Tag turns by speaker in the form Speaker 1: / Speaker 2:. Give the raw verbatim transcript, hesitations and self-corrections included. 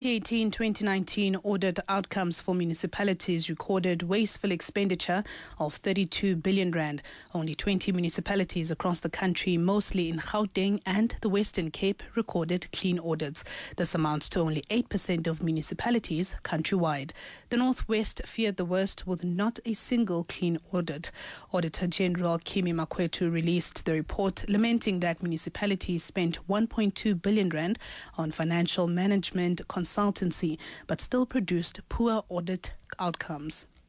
Speaker 1: twenty eighteen to twenty nineteen audit outcomes for municipalities recorded wasteful expenditure of thirty-two billion rand. Only twenty municipalities across the country, mostly in Gauteng and the Western Cape, recorded clean audits. This amounts to only eight percent of municipalities countrywide. The Northwest feared the worst with not a single clean audit. Auditor General Kimi Makwetu released the report lamenting that municipalities spent one point two billion rand on financial management consultancy, but still produced poor audit outcomes.